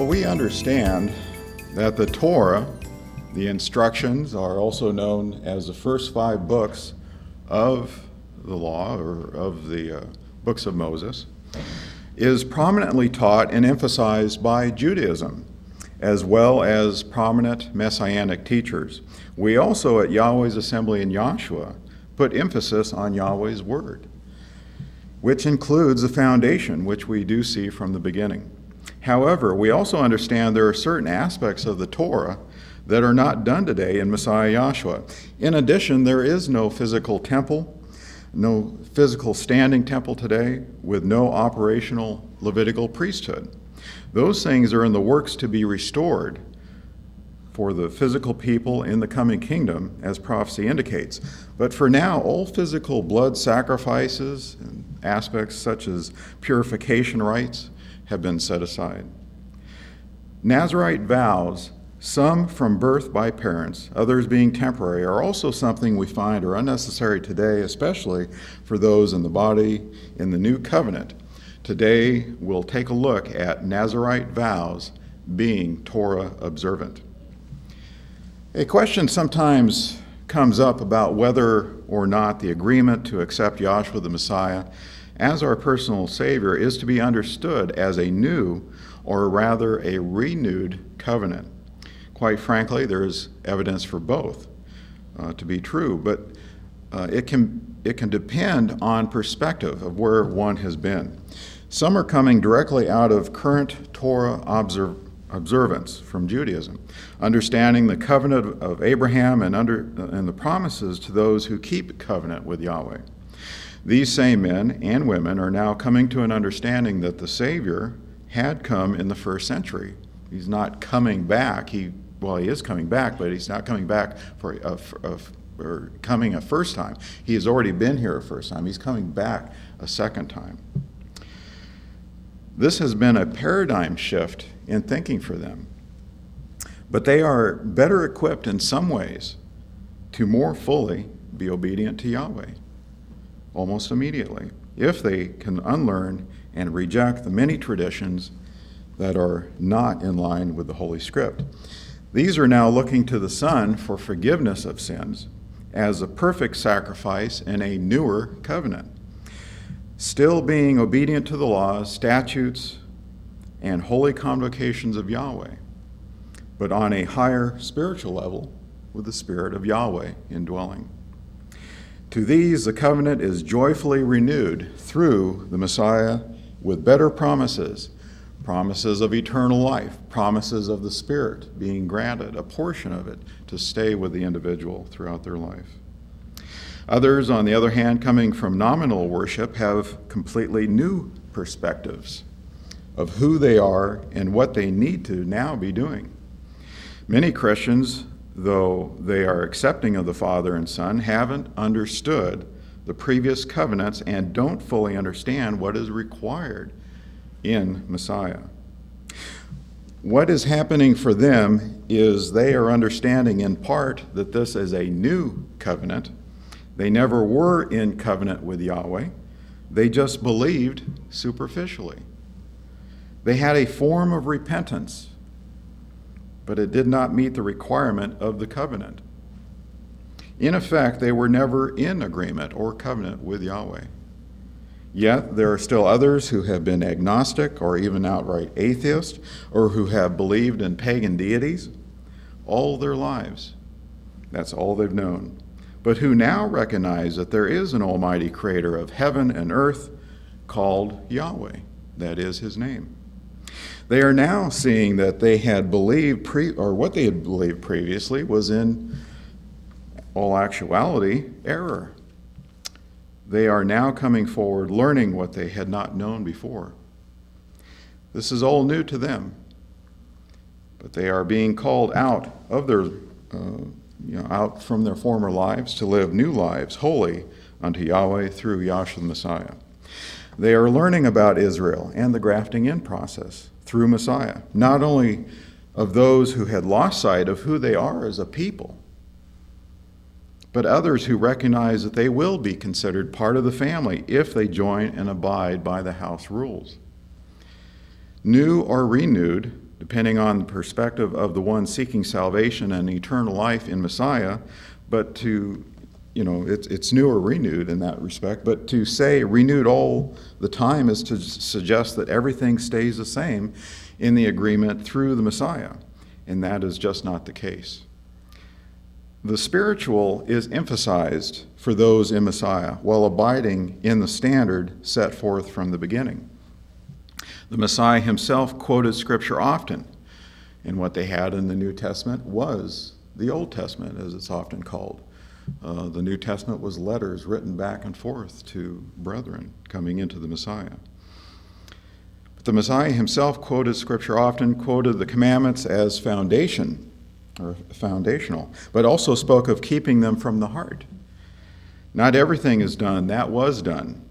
Well, we understand that the Torah, the instructions, are also known as the first 5 books of the law, or of the books of Moses, is prominently taught and emphasized by Judaism, as well as prominent Messianic teachers. We also at Yahweh's Assembly in Yahshua put emphasis on Yahweh's Word, which includes the foundation, which we do see from the beginning. However, we also understand there are certain aspects of the Torah that are not done today in Messiah Yahshua. In addition, there is no physical temple, no physical standing temple today, with no operational Levitical priesthood. Those things are in the works to be restored for the physical people in the coming kingdom, as prophecy indicates. But for now, all physical blood sacrifices and aspects such as purification rites have been set aside. Nazirite vows, some from birth by parents, others being temporary, are also something we find are unnecessary today, especially for those in the body in the new covenant. Today, we'll take a look at Nazirite vows being Torah observant. A question sometimes comes up about whether or not the agreement to accept Yahshua the Messiah as our personal Savior is to be understood as a new, or rather a renewed covenant. Quite frankly, there is evidence for both to be true, but it can depend on perspective of where one has been. Some are coming directly out of current Torah observance from Judaism, understanding the covenant of Abraham and the promises to those who keep covenant with Yahweh. These same men and women are now coming to an understanding that the Savior had come in the first century. He's not coming back. He is coming back, but he's not coming back for coming a first time. He has already been here a first time. He's coming back a second time. This has been a paradigm shift in thinking for them. But they are better equipped in some ways to more fully be obedient to Yahweh, almost immediately, if they can unlearn and reject the many traditions that are not in line with the Holy Script. These are now looking to the Son for forgiveness of sins as a perfect sacrifice in a newer covenant, still being obedient to the laws, statutes, and holy convocations of Yahweh, but on a higher spiritual level with the Spirit of Yahweh indwelling. To these, the covenant is joyfully renewed through the Messiah with better promises of eternal life, promises of the Spirit being granted, a portion of it to stay with the individual throughout their life. Others, on the other hand, coming from nominal worship, have completely new perspectives of who they are and what they need to now be doing. Many Christians, though they are accepting of the Father and Son, haven't understood the previous covenants and don't fully understand what is required in Messiah. What is happening for them is they are understanding in part that this is a new covenant. They never were in covenant with Yahweh. They just believed superficially. They had a form of repentance, but it did not meet the requirement of the covenant. In effect, they were never in agreement or covenant with Yahweh. Yet there are still others who have been agnostic or even outright atheist, or who have believed in pagan deities all their lives. That's all they've known. But who now recognize that there is an almighty creator of heaven and earth called Yahweh. That is his name. They are now seeing that they had believed, what they had believed previously was in all actuality error. They are now coming forward learning what they had not known before. This is all new to them, but they are being called out of their, out from their former lives to live new lives, holy unto Yahweh through Yahshua the Messiah. They are learning about Israel and the grafting in process through Messiah, not only of those who had lost sight of who they are as a people, but others who recognize that they will be considered part of the family if they join and abide by the house rules. New or renewed, depending on the perspective of the one seeking salvation and eternal life in Messiah, but to, it's new or renewed in that respect, but to say renewed all the time is to suggest that everything stays the same in the agreement through the Messiah, and that is just not the case. The spiritual is emphasized for those in Messiah while abiding in the standard set forth from the beginning. The Messiah himself quoted Scripture often, and what they had in the New Testament was the Old Testament, as it's often called. The New Testament was letters written back and forth to brethren coming into the Messiah. But the Messiah himself quoted Scripture often, quoted the commandments as foundational, but also spoke of keeping them from the heart. Not everything is done. That was done.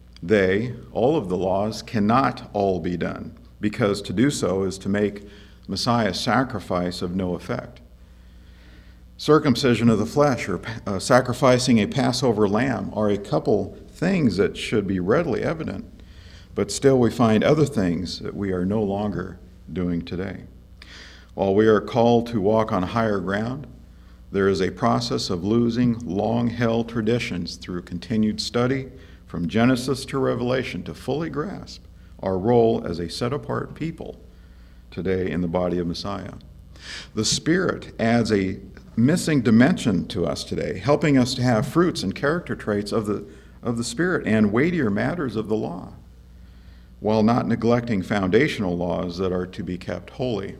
All of the laws, cannot all be done, because to do so is to make Messiah's sacrifice of no effect. Circumcision of the flesh or sacrificing a Passover lamb are a couple things that should be readily evident, but still we find other things that we are no longer doing today. While we are called to walk on higher ground, there is a process of losing long-held traditions through continued study from Genesis to Revelation to fully grasp our role as a set-apart people today in the body of Messiah. The Spirit adds a missing dimension to us today, helping us to have fruits and character traits of the Spirit and weightier matters of the law, while not neglecting foundational laws that are to be kept holy.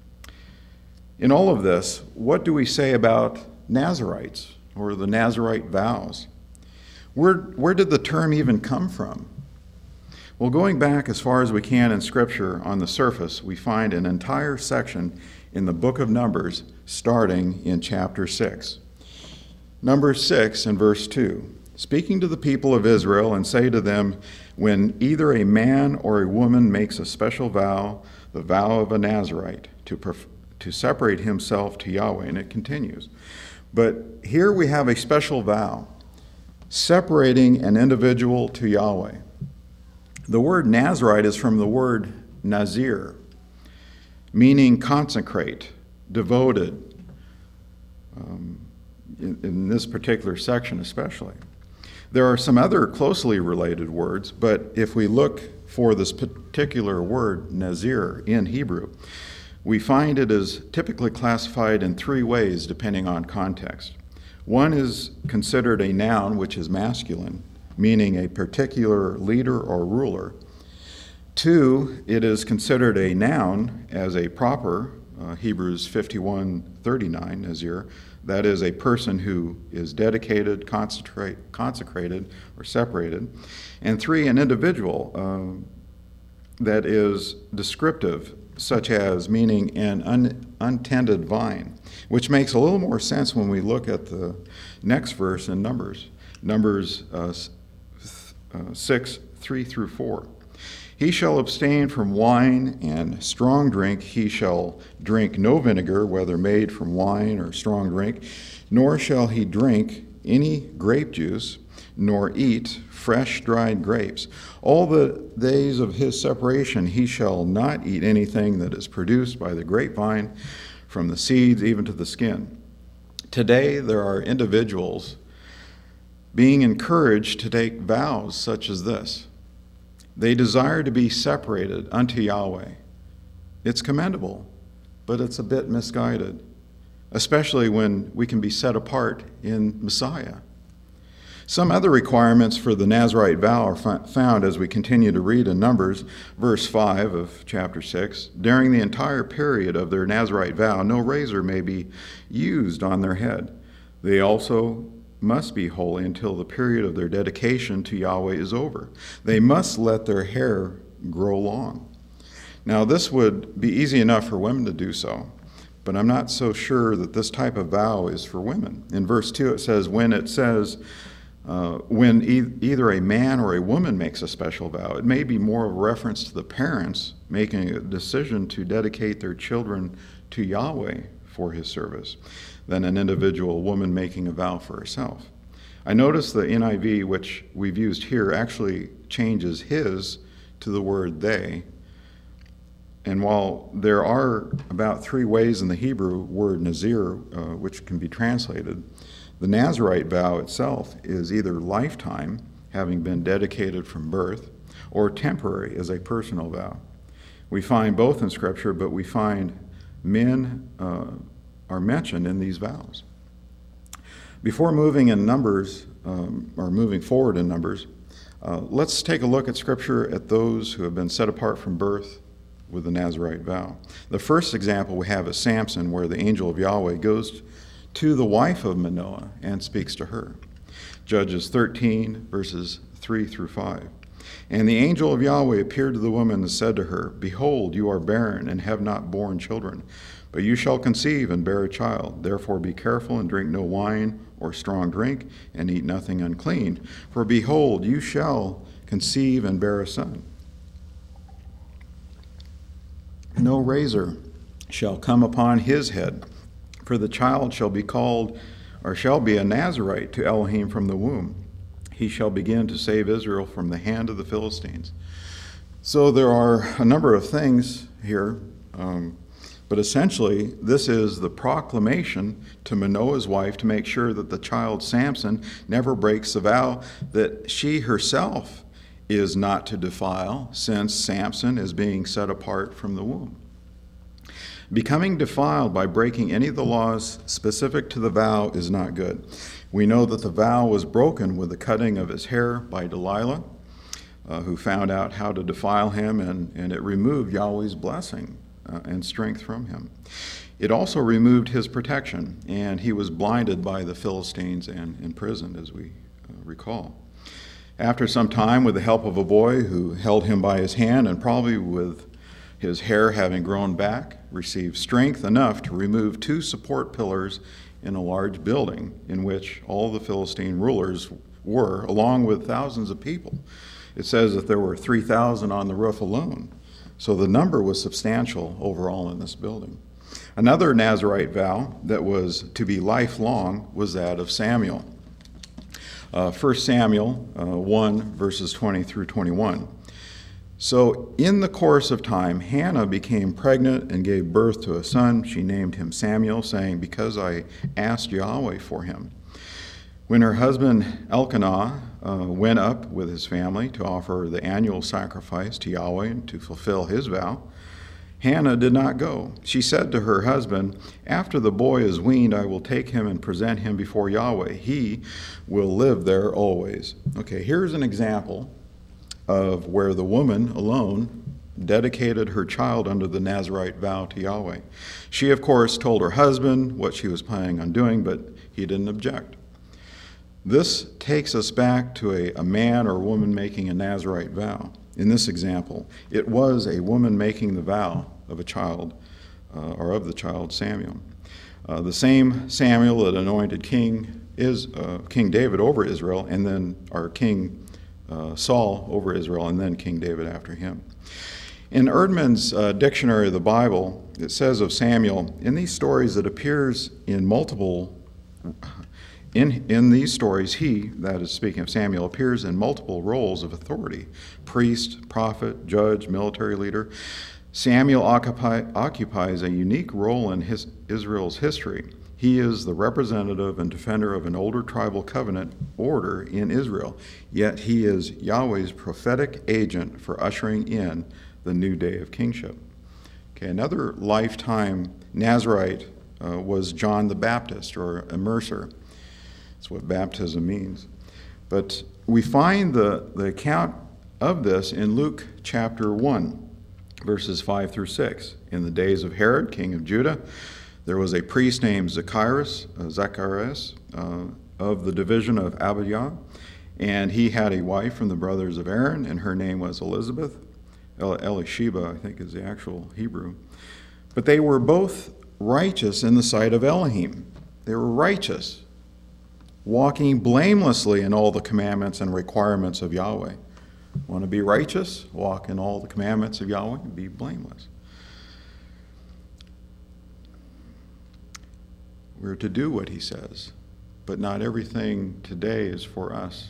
In all of this, what do we say about Nazarites or the Nazarite vows? Where did the term even come from? Well, going back as far as we can in Scripture on the surface, we find an entire section in the book of Numbers starting in chapter 6. Numbers 6 and verse 2. Speaking to the people of Israel and say to them, when either a man or a woman makes a special vow, the vow of a Nazarite, to separate himself to Yahweh, and it continues. But here we have a special vow, separating an individual to Yahweh. The word Nazarite is from the word Nazir, meaning consecrate, devoted, in this particular section especially. There are some other closely related words, but if we look for this particular word, Nazir, in Hebrew, we find it is typically classified in three ways depending on context. One is considered a noun, which is masculine, meaning a particular leader or ruler. Two, it is considered a noun as a proper, Hebrews 51:39, Nazir, that is a person who is dedicated, consecrated, or separated. And three, an individual that is descriptive, such as meaning an untended vine, which makes a little more sense when we look at the next verse in Numbers 6, 3 through 4. He shall abstain from wine and strong drink. He shall drink no vinegar, whether made from wine or strong drink, nor shall he drink any grape juice, nor eat fresh dried grapes. All the days of his separation he shall not eat anything that is produced by the grapevine, from the seeds even to the skin. Today there are individuals being encouraged to take vows such as this. They desire to be separated unto Yahweh. It's commendable, but it's a bit misguided, especially when we can be set apart in Messiah. Some other requirements for the Nazarite vow are found as we continue to read in Numbers, verse 5 of chapter 6. During the entire period of their Nazarite vow, no razor may be used on their head. They also must be holy until the period of their dedication to Yahweh is over. They must let their hair grow long. Now, this would be easy enough for women to do so, but I'm not so sure that this type of vow is for women. In verse 2 it says, when either a man or a woman makes a special vow, it may be more of a reference to the parents making a decision to dedicate their children to Yahweh for his service than an individual woman making a vow for herself. I notice the NIV, which we've used here, actually changes his to the word they. And while there are about 3 ways in the Hebrew word Nazir, which can be translated, the Nazirite vow itself is either lifetime, having been dedicated from birth, or temporary as a personal vow. We find both in Scripture, but we find men are mentioned in these vows. Before moving in Numbers, or moving forward in Numbers, let's take a look at Scripture at those who have been set apart from birth with the Nazirite vow. The first example we have is Samson, where the angel of Yahweh goes to the wife of Manoah and speaks to her. Judges 13, verses 3 through 5. And the angel of Yahweh appeared to the woman and said to her, Behold, you are barren and have not borne children, but you shall conceive and bear a child. Therefore be careful and drink no wine or strong drink, and eat nothing unclean. For behold, you shall conceive and bear a son. No razor shall come upon his head, for the child shall be called, or shall be a Nazirite to Elohim from the womb. He shall begin to save Israel from the hand of the Philistines. So there are a number of things here, but essentially this is the proclamation to Manoah's wife to make sure that the child Samson never breaks the vow that she herself is not to defile, since Samson is being set apart from the womb. Becoming defiled by breaking any of the laws specific to the vow is not good. We know that the vow was broken with the cutting of his hair by Delilah, who found out how to defile him, and it removed Yahweh's blessing and strength from him. It also removed his protection, and he was blinded by the Philistines and imprisoned, as we recall. After some time, with the help of a boy who held him by his hand, and probably with his hair having grown back, received strength enough to remove 2 support pillars in a large building in which all the Philistine rulers were, along with thousands of people. It says that there were 3,000 on the roof alone. So the number was substantial overall in this building. Another Nazirite vow that was to be lifelong was that of Samuel. 1 Samuel 1, verses 20 through 21. So in the course of time, Hannah became pregnant and gave birth to a son. She named him Samuel, saying, Because I asked Yahweh for him. When her husband Elkanah went up with his family to offer the annual sacrifice to Yahweh and to fulfill his vow, Hannah did not go. She said to her husband, After the boy is weaned, I will take him and present him before Yahweh. He will live there always. Okay, here's an example of where the woman alone dedicated her child under the Nazirite vow to Yahweh. She, of course, told her husband what she was planning on doing, but he didn't object. This takes us back to a man or woman making a Nazirite vow. In this example, it was a woman making the vow of a child, or of the child Samuel. The same Samuel that anointed King David over Israel, and then our King Saul over Israel, and then King David after him. In Erdman's Dictionary of the Bible, it says of Samuel, in these stories it appears in multiple. In these stories, he, that is speaking of Samuel, appears in multiple roles of authority: priest, prophet, judge, military leader. Samuel occupies a unique role in Israel's history. He is the representative and defender of an older tribal covenant order in Israel, yet he is Yahweh's prophetic agent for ushering in the new day of kingship. Okay, another lifetime Nazirite was John the Baptist, or immerser. That's what baptism means. But we find the account of this in Luke chapter 1, verses 5 through 6. In the days of Herod, king of Judah, there was a priest named Zacharias of the division of Abijah, and he had a wife from the brothers of Aaron, and her name was Elizabeth. Elisheba, I think, is the actual Hebrew. But they were both righteous in the sight of Elohim. They were righteous, walking blamelessly in all the commandments and requirements of Yahweh. Want to be righteous? Walk in all the commandments of Yahweh and be blameless. We're to do what he says, but not everything today is for us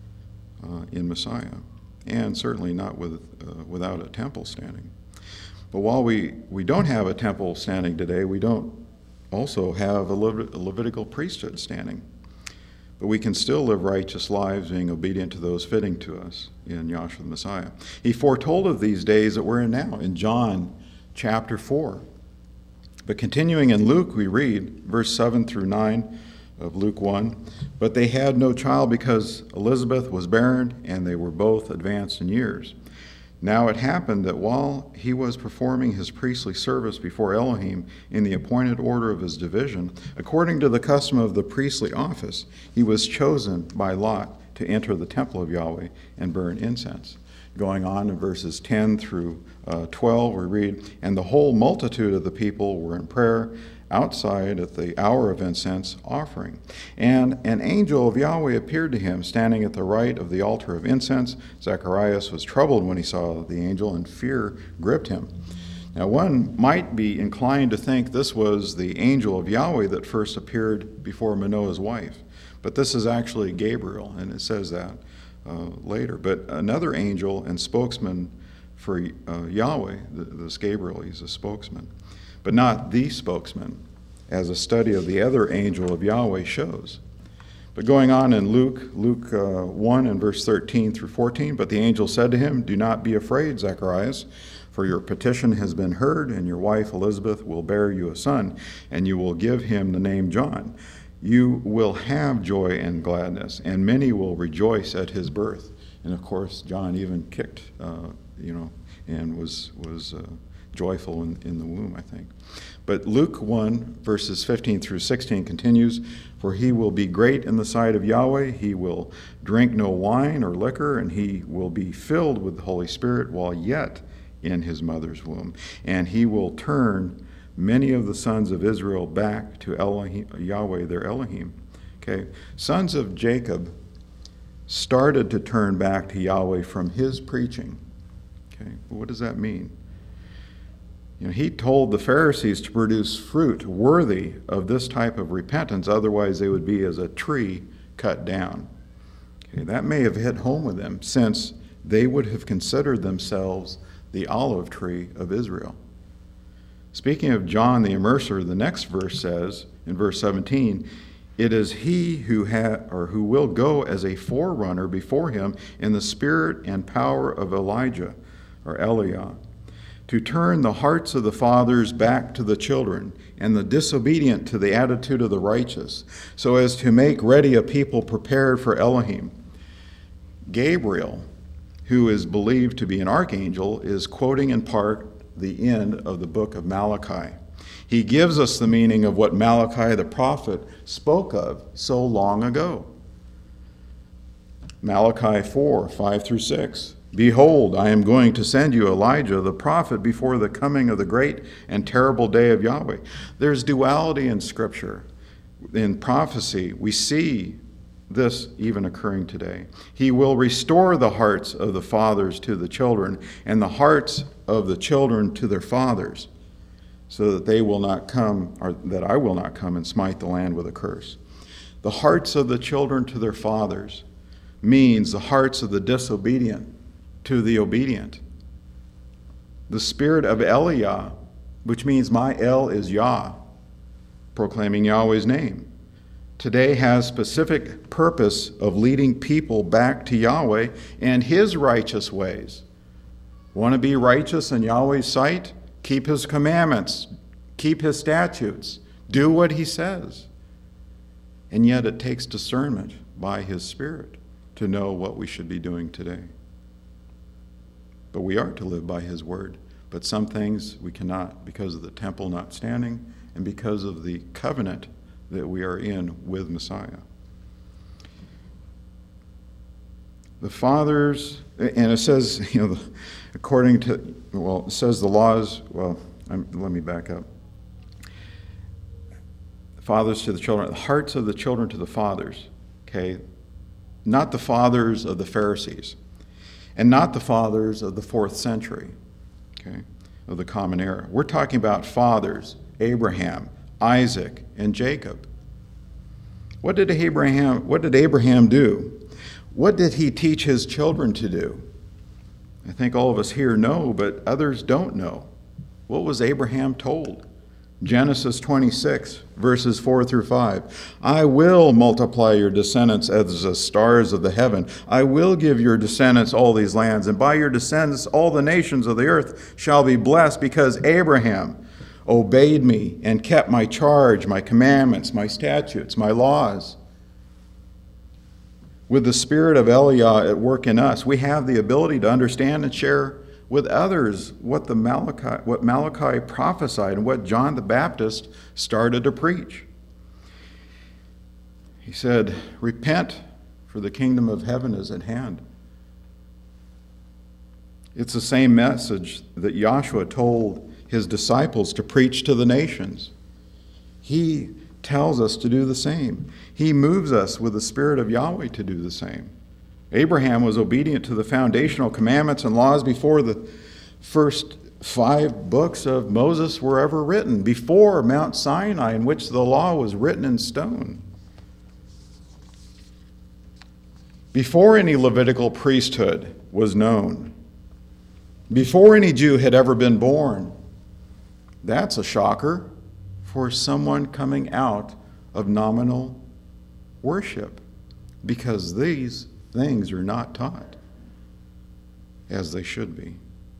in Messiah, and certainly not without a temple standing. But while we don't have a temple standing today, we don't also have a Levitical priesthood standing. But we can still live righteous lives, being obedient to those fitting to us in Yahshua the Messiah. He foretold of these days that we're in now, in John chapter 4. But continuing in Luke, we read, verse 7 through 9 of Luke 1, "But they had no child because Elizabeth was barren, and they were both advanced in years. Now it happened that while he was performing his priestly service before Elohim in the appointed order of his division, according to the custom of the priestly office, he was chosen by lot to enter the temple of Yahweh and burn incense." Going on in verses 10 through 12, we read, "And the whole multitude of the people were in prayer outside at the hour of incense offering. And an angel of Yahweh appeared to him, standing at the right of the altar of incense. Zacharias was troubled when he saw the angel, and fear gripped him." Now, one might be inclined to think this was the angel of Yahweh that first appeared before Manoah's wife. But this is actually Gabriel, and it says that later. But another angel and spokesman for Yahweh, this Gabriel, he's a spokesman, but not the spokesman, as a study of the other angel of Yahweh shows. But going on in Luke 1 and verse 13 through 14, "But the angel said to him, 'Do not be afraid, Zacharias, for your petition has been heard, and your wife Elizabeth will bear you a son, and you will give him the name John. You will have joy and gladness, and many will rejoice at his birth.'" And of course, John even kicked, and was joyful in the womb, I think. But Luke 1, verses 15 through 16 continues, "For he will be great in the sight of Yahweh. He will drink no wine or liquor, and he will be filled with the Holy Spirit while yet in his mother's womb. And he will turn many of the sons of Israel back to Elohim, Yahweh, their Elohim." Okay, sons of Jacob started to turn back to Yahweh from his preaching. Okay, what does that mean? He told the Pharisees to produce fruit worthy of this type of repentance, otherwise they would be as a tree cut down. Okay, that may have hit home with them, since they would have considered themselves the olive tree of Israel. Speaking of John the Immerser, the next verse says, in verse 17, "It is he who will go as a forerunner before him in the spirit and power of Elijah," or Eliah, "to turn the hearts of the fathers back to the children, and the disobedient to the attitude of the righteous, so as to make ready a people prepared for Elohim." Gabriel, who is believed to be an archangel, is quoting in part the end of the book of Malachi. He gives us the meaning of what Malachi the prophet spoke of so long ago. Malachi 4, 5 through 6. "Behold, I am going to send you Elijah the prophet before the coming of the great and terrible day of Yahweh." There's duality in Scripture. In prophecy, we see this even occurring today. "He will restore the hearts of the fathers to the children, and the hearts of the children to their fathers, so that they will not come, or that I will not come and smite the land with a curse." The hearts of the children to their fathers means the hearts of the disobedient to the obedient. The spirit of Eliah, which means my El is Yah, proclaiming Yahweh's name, today has specific purpose of leading people back to Yahweh and his righteous ways. Want to be righteous in Yahweh's sight? Keep his commandments, keep his statutes, do what he says. And yet it takes discernment by his Spirit to know what we should be doing today. But we are to live by his word. But some things we cannot, because of the temple not standing and because of the covenant that we are in with Messiah. The fathers, and it says, according to, it says the laws, let me back up. Fathers to the children, the hearts of the children to the fathers, okay? Not the fathers of the Pharisees, and not the fathers of the 4th century, okay, of the Common Era. We're talking about fathers, Abraham, Isaac, and Jacob. What did Abraham do? What did he teach his children to do? I think all of us here know, but others don't know. What was Abraham told? Genesis 26, verses 4 through 5. I will multiply your descendants as the stars of the heaven. I will give your descendants all these lands, and by your descendants all the nations of the earth shall be blessed, because Abraham obeyed me and kept my charge, my commandments, my statutes, my laws. With the spirit of Eliah at work in us, we have the ability to understand and share with others what Malachi prophesied and what John the Baptist started to preach. He said, repent, for the kingdom of heaven is at hand. It's the same message that Joshua told his disciples to preach to the nations. He tells us to do the same. He moves us with the Spirit of Yahweh to do the same. Abraham was obedient to the foundational commandments and laws before the first 5 books of Moses were ever written, before Mount Sinai, in which the law was written in stone. Before any Levitical priesthood was known, before any Jew had ever been born. That's a shocker for someone coming out of nominal worship, because these things are not taught as they should be.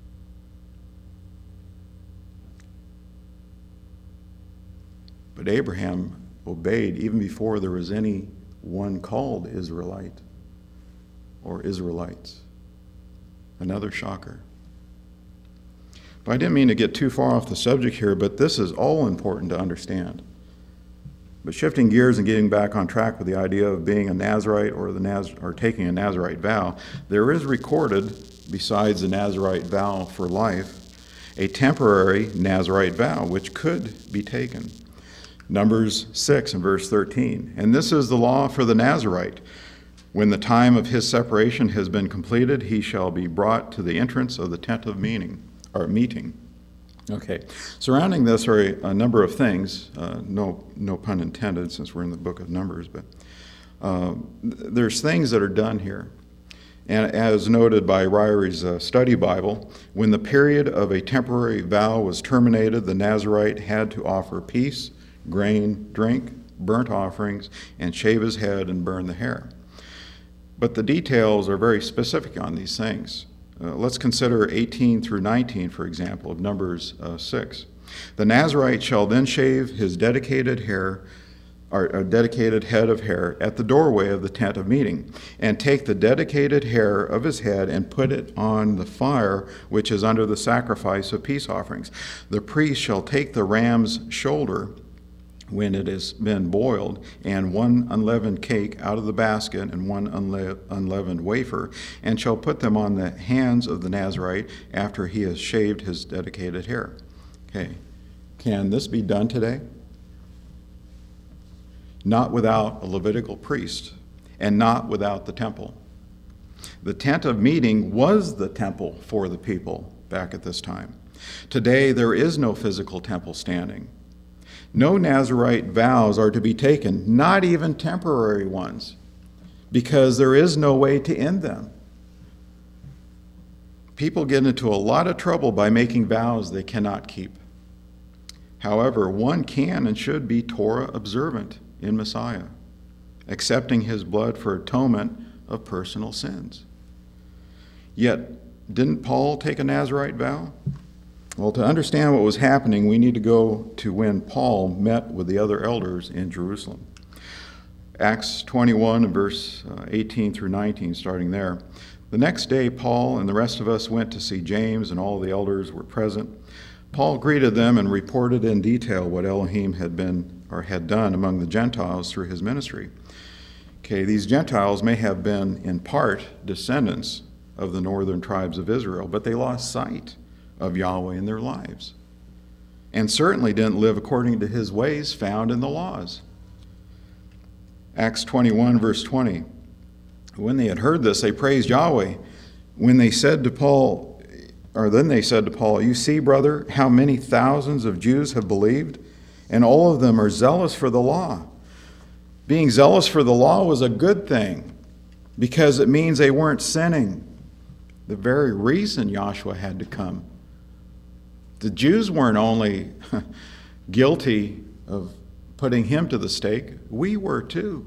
But Abraham obeyed even before there was any one called Israelite or Israelites. Another shocker. But I didn't mean to get too far off the subject here, but this is all important to understand. But shifting gears and getting back on track with the idea of being a Nazirite or taking a Nazirite vow, there is recorded, besides the Nazirite vow for life, a temporary Nazirite vow which could be taken. Numbers 6 and verse 13. And this is the law for the Nazirite. When the time of his separation has been completed, he shall be brought to the entrance of the tent of meeting. Okay. Surrounding this are a number of things. No pun intended, since we're in the book of Numbers, but there's things that are done here. And as noted by Ryrie's study Bible, when the period of a temporary vow was terminated, the Nazirite had to offer peace, grain, drink, burnt offerings, and shave his head and burn the hair. But the details are very specific on these things. Let's consider 18 through 19, for example, of Numbers 6. The Nazirite shall then shave his dedicated head of hair at the doorway of the tent of meeting, and take the dedicated hair of his head and put it on the fire which is under the sacrifice of peace offerings. The priest shall take the ram's shoulder when it has been boiled, and 1 unleavened cake out of the basket, and 1 unleavened wafer, and shall put them on the hands of the Nazirite after he has shaved his dedicated hair. Okay. Can this be done today? Not without a Levitical priest, and not without the temple. The tent of meeting was the temple for the people back at this time. Today, there is no physical temple standing. No Nazirite vows are to be taken, not even temporary ones, because there is no way to end them. People get into a lot of trouble by making vows they cannot keep. However, one can and should be Torah observant in Messiah, accepting his blood for atonement of personal sins. Yet, didn't Paul take a Nazirite vow? Well, to understand what was happening, we need to go to when Paul met with the other elders in Jerusalem. Acts 21 and verse 18 through 19, starting there. The next day, Paul and the rest of us went to see James, and all the elders were present. Paul greeted them and reported in detail what Elohim had done among the Gentiles through his ministry. Okay, these Gentiles may have been in part descendants of the northern tribes of Israel, but they lost sight of Yahweh in their lives, and certainly didn't live according to his ways found in the laws. Acts 21 verse 20. When they had heard this, they praised Yahweh. Then they said to Paul, you see, brother, how many thousands of Jews have believed, and all of them are zealous for the law. Being zealous for the law was a good thing, because it means they weren't sinning. The very reason Joshua had to come The Jews weren't only guilty of putting him to the stake, we were too.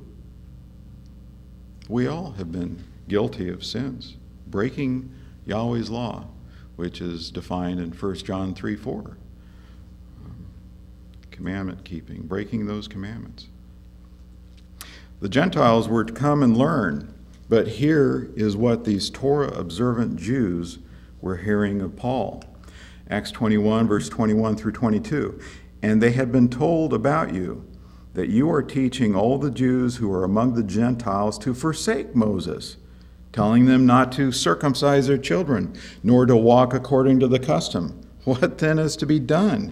We all have been guilty of sins, breaking Yahweh's law, which is defined in 1 John 3:4. Commandment keeping, breaking those commandments. The Gentiles were to come and learn, but here is what these Torah-observant Jews were hearing of Paul. Acts 21, verse 21 through 22. And they had been told about you, that you are teaching all the Jews who are among the Gentiles to forsake Moses, telling them not to circumcise their children, nor to walk according to the custom. What then is to be done?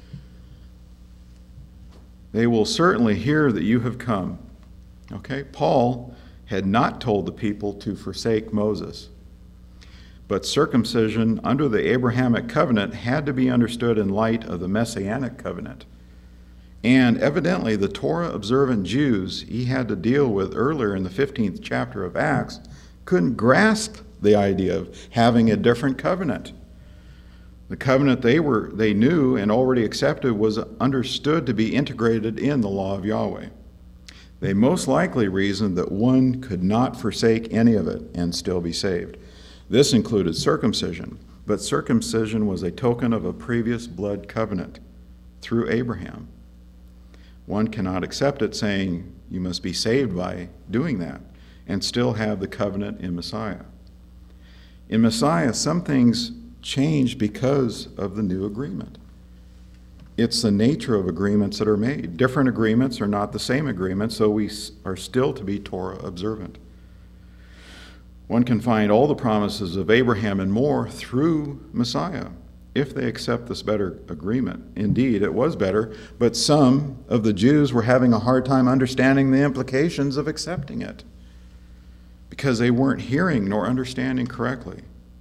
They will certainly hear that you have come. Okay, Paul had not told the people to forsake Moses. But circumcision under the Abrahamic covenant had to be understood in light of the Messianic covenant. And evidently the Torah-observant Jews he had to deal with earlier in the 15th chapter of Acts couldn't grasp the idea of having a different covenant. The covenant they knew and already accepted was understood to be integrated in the law of Yahweh. They most likely reasoned that one could not forsake any of it and still be saved. This included circumcision, but circumcision was a token of a previous blood covenant through Abraham. One cannot accept it saying you must be saved by doing that and still have the covenant in Messiah. In Messiah, some things changed because of the new agreement. It's the nature of agreements that are made. Different agreements are not the same agreement, so we are still to be Torah observant. One can find all the promises of Abraham and more through Messiah, if they accept this better agreement. Indeed, it was better, but some of the Jews were having a hard time understanding the implications of accepting it because they weren't hearing nor understanding correctly.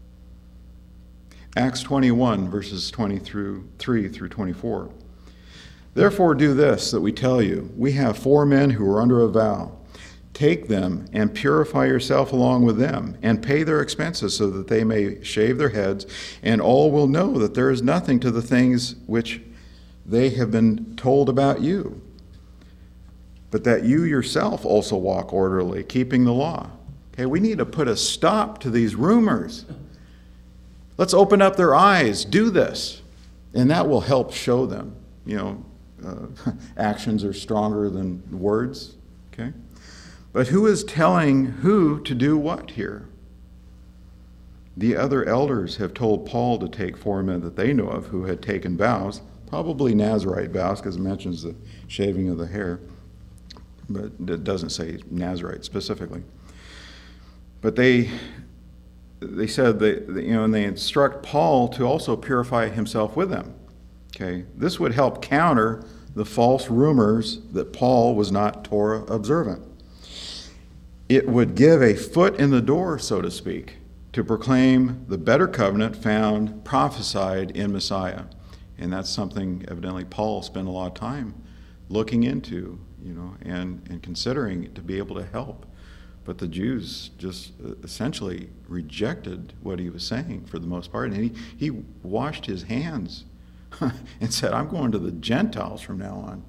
Acts 21, verses 23 through 24. Therefore do this that we tell you. We have 4 men who are under a vow. Take them and purify yourself along with them, and pay their expenses so that they may shave their heads, and all will know that there is nothing to the things which they have been told about you, but that you yourself also walk orderly, keeping the law. Okay, we need to put a stop to these rumors. Let's open up their eyes, do this, and that will help show them. Actions are stronger than words, okay? But who is telling who to do what here? The other elders have told Paul to take 4 men that they know of who had taken vows, probably Nazirite vows, because it mentions the shaving of the hair, but it doesn't say Nazirite specifically. But they said and they instruct Paul to also purify himself with them. Okay, this would help counter the false rumors that Paul was not Torah observant. It would give a foot in the door, so to speak, to proclaim the better covenant found prophesied in Messiah. And that's something evidently Paul spent a lot of time looking into, and considering to be able to help. But the Jews just essentially rejected what he was saying for the most part. And he washed his hands and said, I'm going to the Gentiles from now on.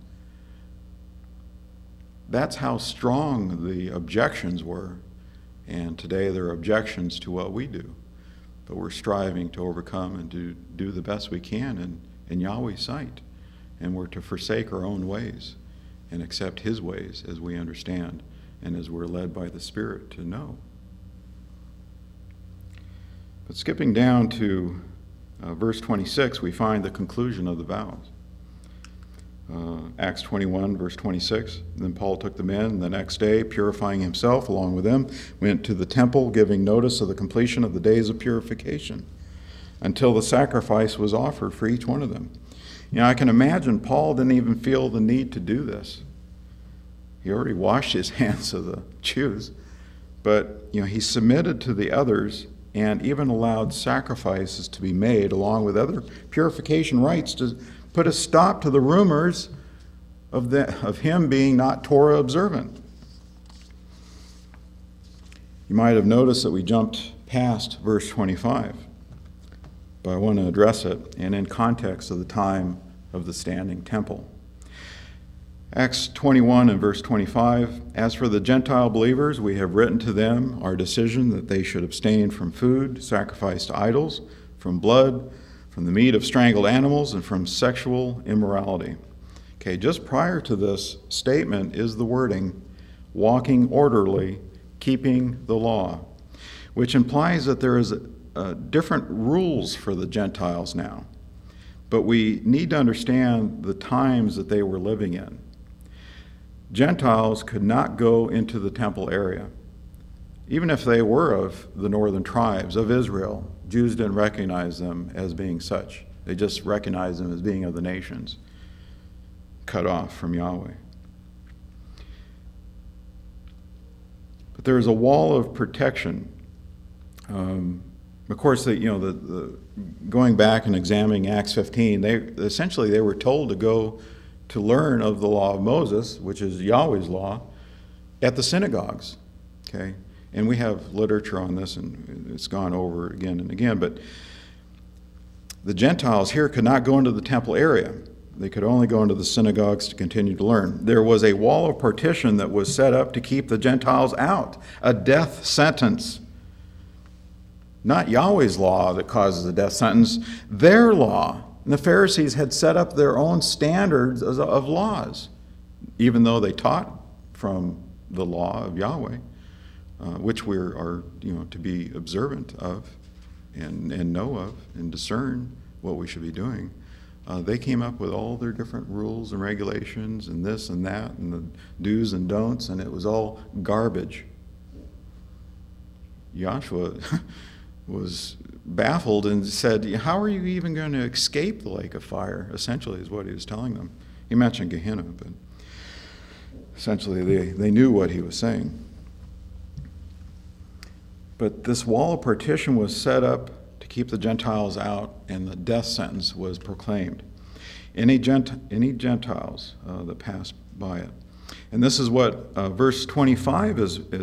That's how strong the objections were. And today there are objections to what we do. But we're striving to overcome and to do the best we can in Yahweh's sight. And we're to forsake our own ways and accept his ways as we understand and as we're led by the Spirit to know. But skipping down to verse 26, we find the conclusion of the vows. Acts 21, verse 26. Then Paul took the men, and the next day, purifying himself along with them, went to the temple, giving notice of the completion of the days of purification, until the sacrifice was offered for each one of them. I can imagine Paul didn't even feel the need to do this. He already washed his hands of the Jews, but he submitted to the others and even allowed sacrifices to be made along with other purification rites to put a stop to the rumors of him being not Torah observant. You might have noticed that we jumped past verse 25. but I want to address it, and in context of the time of the standing temple. Acts 21 and verse 25, as for the Gentile believers, we have written to them our decision that they should abstain from food sacrificed to idols, from blood, from the meat of strangled animals, and from sexual immorality. Okay, just prior to this statement is the wording, walking orderly, keeping the law, which implies that there is different rules for the Gentiles now. But we need to understand the times that they were living in. Gentiles could not go into the temple area. Even if they were of the northern tribes of Israel, Jews didn't recognize them as being such. They just recognized them as being of the nations, cut off from Yahweh. But there is a wall of protection. Of course, going back and examining Acts 15, they were told to go to learn of the law of Moses, which is Yahweh's law, at the synagogues. Okay, and we have literature on this, and it's gone over again and again. But the Gentiles here could not go into the temple area. They could only go into the synagogues to continue to learn. There was a wall of partition that was set up to keep the Gentiles out, a death sentence. Not Yahweh's law that causes a death sentence, their law. And the Pharisees had set up their own standards of laws, even though they taught from the law of Yahweh, which we are to be observant of and know of and discern what we should be doing. They came up with all their different rules and regulations and this and that and the do's and don'ts, and it was all garbage. Joshua was baffled and said, how are you even going to escape the lake of fire? Essentially is what he was telling them. He mentioned Gehenna, but essentially they knew what he was saying. But this wall of partition was set up to keep the Gentiles out, and the death sentence was proclaimed. Any Gentiles that passed by it. And this is what verse 25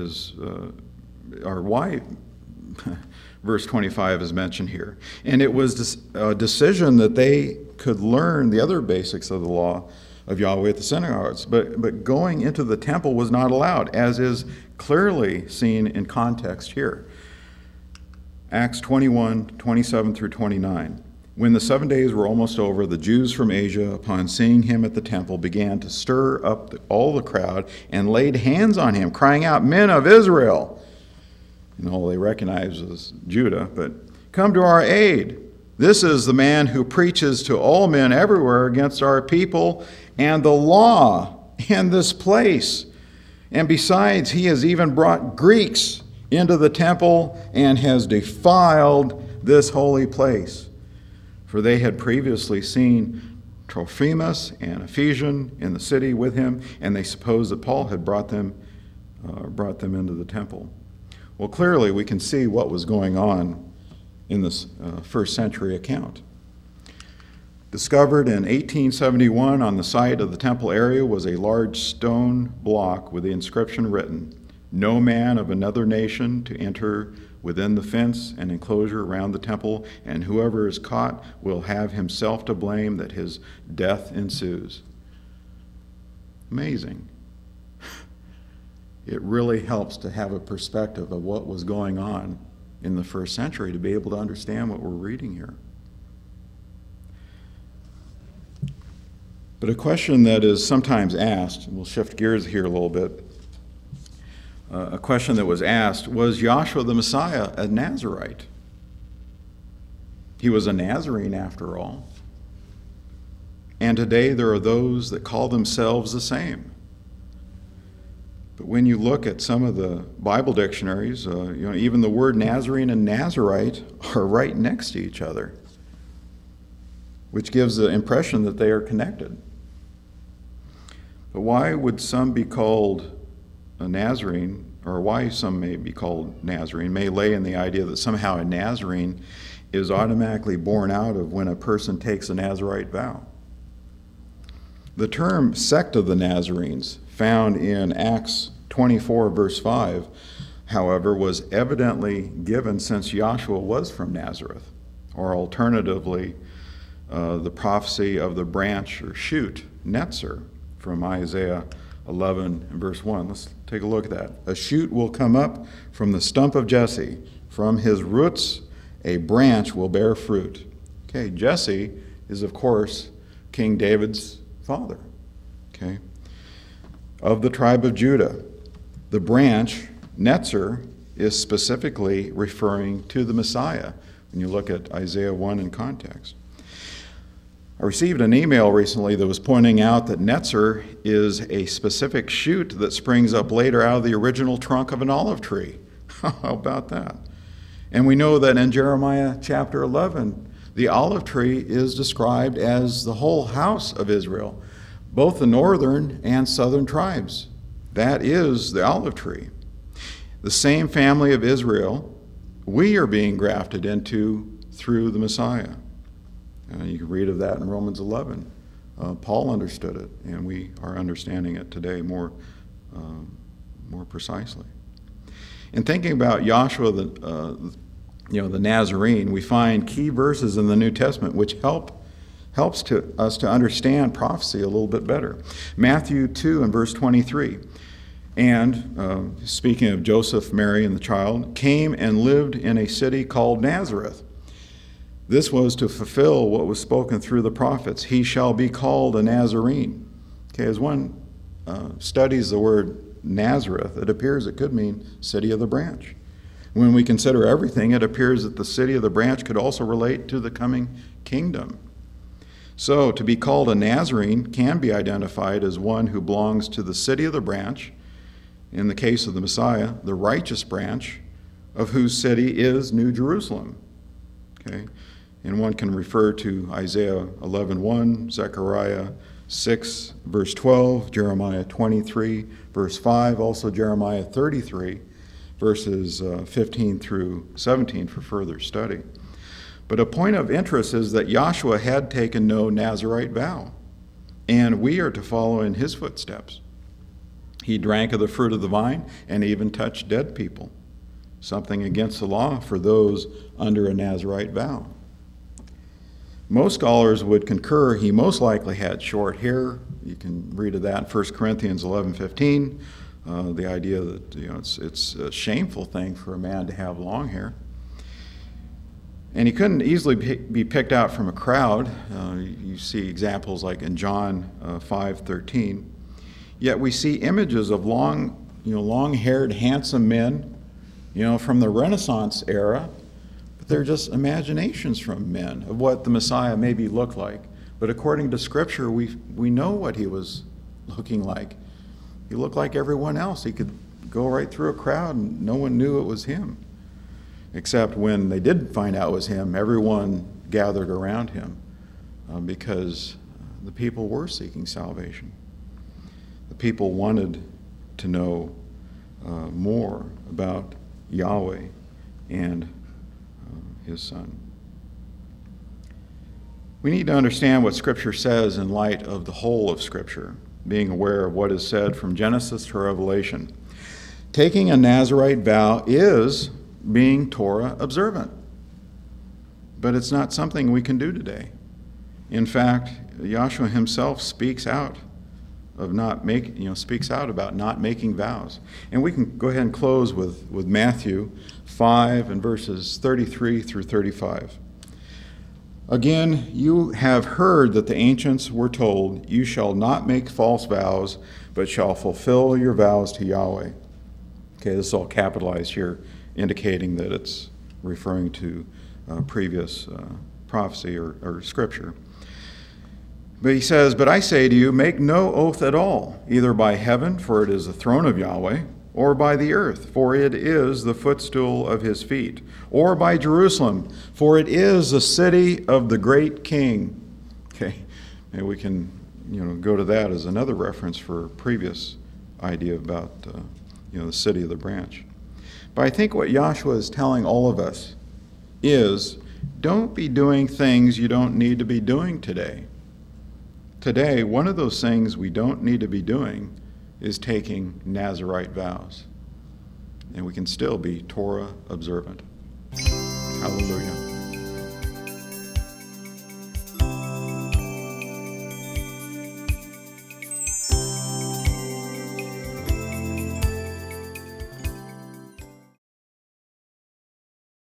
or why verse 25 is mentioned here. And it was a decision that they could learn the other basics of the law of Yahweh at the synagogues. But going into the temple was not allowed, as is clearly seen in context here. Acts 21, 27 through 29. When the 7 days were almost over, the Jews from Asia, upon seeing him at the temple, began to stir up all the crowd and laid hands on him, crying out, "Men of Israel!" And all they recognized was Judah, but come to our aid. This is the man who preaches to all men everywhere against our people and the law and this place. And besides, he has even brought Greeks into the temple and has defiled this holy place. For they had previously seen Trophimus and Ephesian in the city with him, and they supposed that Paul had brought them into the temple. Well, clearly we can see what was going on in this first century account. Discovered in 1871 on the site of the temple area was a large stone block with the inscription written, "No man of another nation to enter within the fence and enclosure around the temple, and whoever is caught will have himself to blame that his death ensues." Amazing. It really helps to have a perspective of what was going on in the first century to be able to understand what we're reading here. But a question that is sometimes asked, and we'll shift gears here a little bit, a question that was asked, was Joshua the Messiah a Nazirite? He was a Nazarene after all. And today there are those that call themselves the same. But when you look at some of the Bible dictionaries, even the word Nazarene and Nazirite are right next to each other, which gives the impression that they are connected. But why would some be called a Nazarene, or why some may be called Nazarene, may lay in the idea that somehow a Nazarene is automatically born out of when a person takes a Nazirite vow. The term sect of the Nazarenes, found in Acts 24, verse 5, however, was evidently given since Joshua was from Nazareth. or alternatively, the prophecy of the branch or shoot, Netzer, from Isaiah 11 and verse 1. Let's take a look at that. A shoot will come up from the stump of Jesse. From his roots, a branch will bear fruit. Okay, Jesse is, of course, King David's father. Okay, of the tribe of Judah. The branch, Netzer, is specifically referring to the Messiah when you look at Isaiah 1 in context. I received an email recently that was pointing out that Netzer is a specific shoot that springs up later out of the original trunk of an olive tree. How about that? And we know that in Jeremiah chapter 11, the olive tree is described as the whole house of Israel, both the northern and southern tribes. That is the olive tree. The same family of Israel we are being grafted into through the Messiah. You can read of that in Romans 11. Paul understood it, and we are understanding it today more precisely. In thinking about Joshua, the Nazarene, we find key verses in the New Testament which helps us to understand prophecy a little bit better. Matthew 2 and verse 23. And, speaking of Joseph, Mary, and the child, came and lived in a city called Nazareth. This was to fulfill what was spoken through the prophets. He shall be called a Nazarene. Okay, as one studies the word Nazareth, it appears it could mean city of the branch. When we consider everything, it appears that the city of the branch could also relate to the coming kingdom. So, to be called a Nazarene can be identified as one who belongs to the city of the branch, in the case of the Messiah, the righteous branch, of whose city is New Jerusalem. Okay? And one can refer to Isaiah 11:1, Zechariah 6, verse 12, Jeremiah 23, verse 5, also Jeremiah 33, verses 15 through 17 for further study. But a point of interest is that Joshua had taken no Nazirite vow, and we are to follow in his footsteps. He drank of the fruit of the vine and even touched dead people, something against the law for those under a Nazirite vow. Most scholars would concur he most likely had short hair. You can read of that in 1 Corinthians 11:15. The idea that it's a shameful thing for a man to have long hair. And he couldn't easily be picked out from a crowd. You see examples like in John 5:13. Yet we see images of long-haired, handsome men, from the Renaissance era. But they're just imaginations from men of what the Messiah maybe looked like. But according to Scripture, we know what he was looking like. He looked like everyone else. He could go right through a crowd and no one knew it was him. Except when they did find out it was him, everyone gathered around him because the people were seeking salvation. The people wanted to know more about Yahweh and his Son. We need to understand what Scripture says in light of the whole of Scripture, being aware of what is said from Genesis to Revelation. Taking a Nazirite vow is being Torah observant, but it's not something we can do today. In fact, Joshua himself speaks out about not making vows. And we can go ahead and close with Matthew 5 and verses 33 through 35. Again, you have heard that the ancients were told, you shall not make false vows, but shall fulfill your vows to Yahweh. Okay, this is all capitalized here, indicating that it's referring to previous prophecy or scripture. But he says, but I say to you, make no oath at all, either by heaven, for it is the throne of Yahweh, or by the earth, for it is the footstool of his feet, or by Jerusalem, for it is the city of the great king. Okay, and we can go to that as another reference for previous idea about the city of the branch. But I think what Joshua is telling all of us is, don't be doing things you don't need to be doing today. Today, one of those things we don't need to be doing is taking Nazirite vows. And we can still be Torah observant.